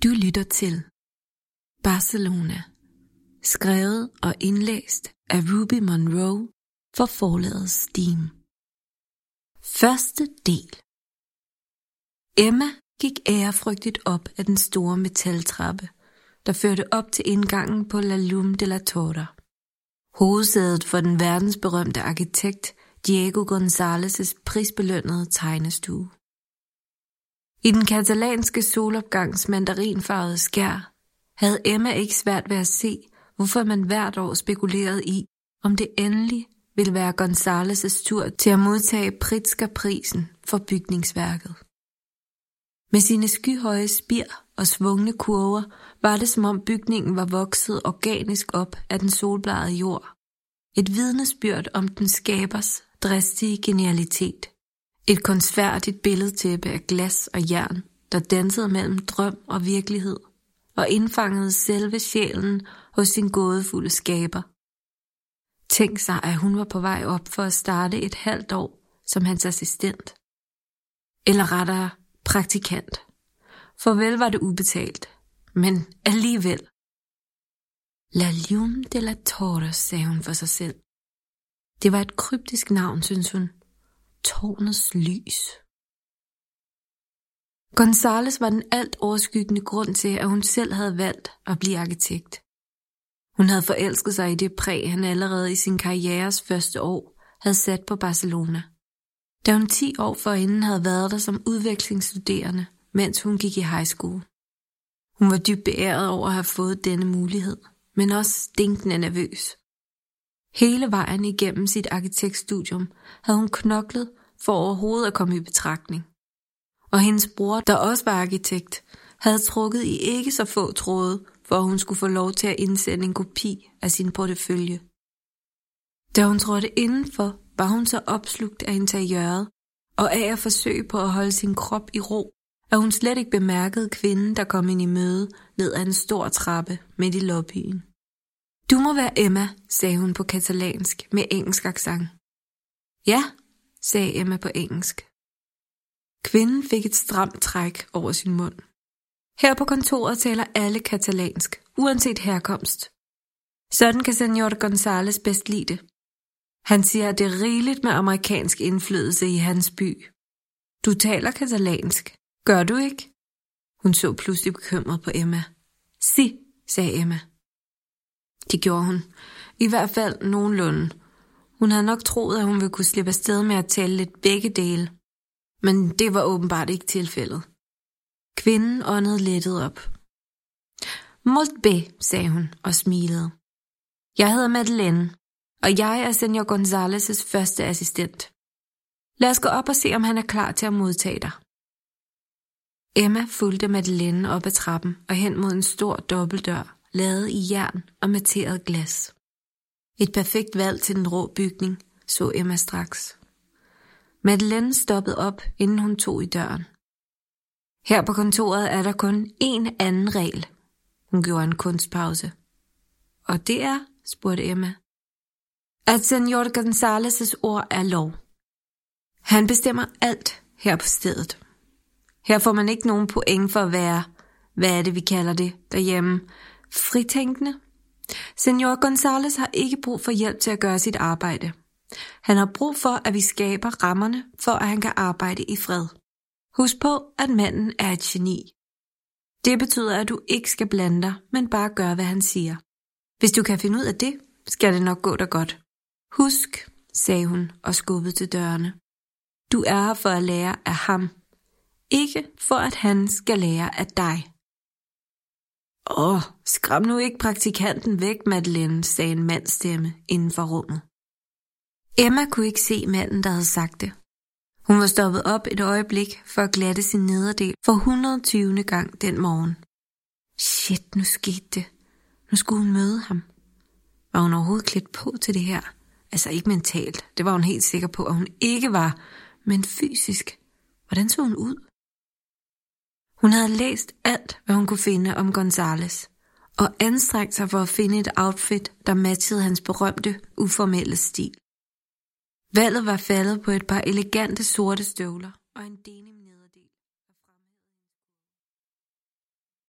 Du lytter til Barcelona, skrevet og indlæst af Ruby Monroe for forlaget Steam. Første del. Emma gik ærefrygtigt op ad den store metaltrappe, der førte op til indgangen på La Llum de la Torre, hovedsædet for den verdensberømte arkitekt Diego González' prisbelønnede tegnestue. I den katalanske solopgangs mandarinfarvede skær havde Emma ikke svært ved at se, hvorfor man hvert år spekulerede i, om det endelig ville være González' tur til at modtage Pritzker-prisen for bygningsværket. Med sine skyhøje spir og svungne kurver var det, som om bygningen var vokset organisk op af den solbladede jord. Et vidnesbyrd om den skabers dristige genialitet. Et kunstfærdigt billedtæppe af glas og jern, der dansede mellem drøm og virkelighed, og indfangede selve sjælen hos sin gådefulde skaber. Tænk sig, at hun var på vej op for at starte et halvt år som hans assistent. Eller rettere praktikant. For vel var det ubetalt, men alligevel. La Llum de la Torre, sagde hun for sig selv. Det var et kryptisk navn, synes hun. Tårnets lys. González var den alt overskyggende grund til, at hun selv havde valgt at blive arkitekt. Hun havde forelsket sig i det præg, han allerede i sin karrieres første år havde sat på Barcelona. Da hun 10 år forinden havde været der som udvekslingsstuderende, mens hun gik i high school. Hun var dybt beæret over at have fået denne mulighed, men også stinkende nervøs. Hele vejen igennem sit arkitektstudium havde hun knoklet for overhovedet at komme i betragtning. Og hendes bror, der også var arkitekt, havde trukket i ikke så få tråde, for at hun skulle få lov til at indsende en kopi af sin portefølje. Da hun trådte indenfor, var hun så opslugt af interiøret og af at forsøge på at holde sin krop i ro, at hun slet ikke bemærkede kvinden, der kom ind i møde ned ad en stor trappe midt i lobbyen. Du må være Emma, sagde hun på katalansk med engelsk accent. Ja, sagde Emma på engelsk. Kvinden fik et stramt træk over sin mund. Her på kontoret taler alle katalansk, uanset herkomst. Sådan kan Señor González bedst lide det. Han siger, at det er rigeligt med amerikansk indflydelse i hans by. Du taler katalansk, gør du ikke? Hun så pludselig bekymret på Emma. Si, sagde Emma. Det gjorde hun. I hvert fald nogenlunde. Hun havde nok troet, at hun ville kunne slippe afsted med at tale lidt begge dele. Men det var åbenbart ikke tilfældet. Kvinden åndede lettet op. Molt bé, sagde hun og smilede. Jeg hedder Madeleine, og jeg er Señor González' første assistent. Lad os gå op og se, om han er klar til at modtage dig. Emma fulgte Madeleine op ad trappen og hen mod en stor dobbeltdør, lavet i jern og materet glas. Et perfekt valg til den rå bygning, så Emma straks. Madeleine stoppede op, inden hun tog i døren. Her på kontoret er der kun én anden regel. Hun gjorde en kunstpause. Og det er, spurgte Emma, at Señor González' ord er lov. Han bestemmer alt her på stedet. Her får man ikke nogen point for at være, hvad er det vi kalder det derhjemme, fritænkende. Señor González har ikke brug for hjælp til at gøre sit arbejde. Han har brug for, at vi skaber rammerne for, at han kan arbejde i fred. Husk på, at manden er et geni. Det betyder, at du ikke skal blande dig, men bare gøre, hvad han siger. Hvis du kan finde ud af det, skal det nok gå dig godt. Husk, sagde hun og skubbede til dørene. Du er her for at lære af ham. Ikke for, at han skal lære af dig. Skræm nu ikke praktikanten væk, Madeleine, sagde en mandsstemme inden for rummet. Emma kunne ikke se manden, der havde sagt det. Hun var stoppet op et øjeblik for at glatte sin nederdel for 120. gang den morgen. Shit, nu skete det. Nu skulle hun møde ham. Var hun overhovedet klædt på til det her? Altså ikke mentalt, det var hun helt sikker på, at hun ikke var, men fysisk. Hvordan så hun ud? Hun havde læst alt, hvad hun kunne finde om González, og anstrengt sig for at finde et outfit, der matchede hans berømte, uformelle stil. Valget var faldet på et par elegante sorte støvler og en denim